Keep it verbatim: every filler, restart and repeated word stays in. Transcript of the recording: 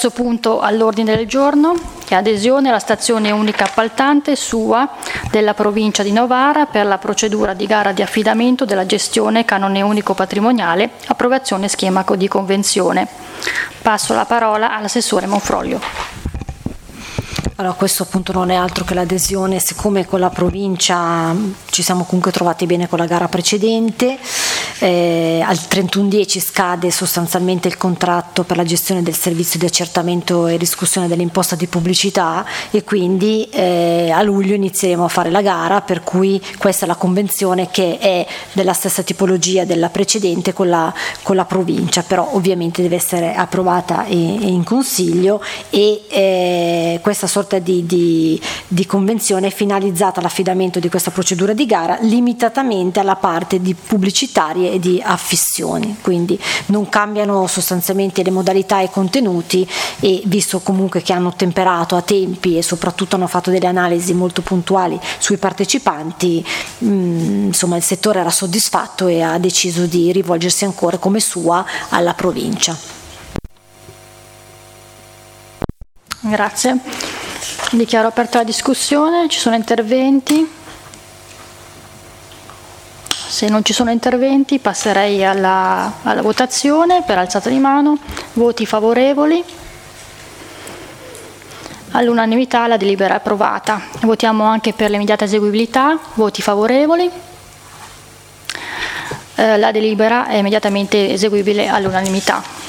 Terzo punto all'ordine del giorno è adesione alla stazione unica appaltante S U A della provincia di Novara per la procedura di gara di affidamento della gestione canone unico patrimoniale, approvazione schema di convenzione. Passo la parola all'assessore Monfroglio. Allora, questo appunto non è altro che l'adesione, siccome con la provincia ci siamo comunque trovati bene con la gara precedente, eh, al trentuno dieci scade sostanzialmente il contratto per la gestione del servizio di accertamento e riscossione dell'imposta di pubblicità e quindi eh, a luglio inizieremo a fare la gara, per cui questa è la convenzione che è della stessa tipologia della precedente con la, con la provincia, però ovviamente deve essere approvata in, in consiglio e eh, questa sorta Di, di, di convenzione è finalizzata all'affidamento di questa procedura di gara limitatamente alla parte di pubblicitarie e di affissioni, quindi non cambiano sostanzialmente le modalità e i contenuti, e visto comunque che hanno temperato a tempi e soprattutto hanno fatto delle analisi molto puntuali sui partecipanti, mh, insomma il settore era soddisfatto e ha deciso di rivolgersi ancora come S U A alla provincia. Grazie. Dichiaro aperta la discussione. Ci sono interventi? Se non ci sono interventi passerei alla, alla votazione per alzata di mano. Voti favorevoli? All'unanimità la delibera è approvata. Votiamo anche per l'immediata eseguibilità. Voti favorevoli? Eh, la delibera è immediatamente eseguibile all'unanimità.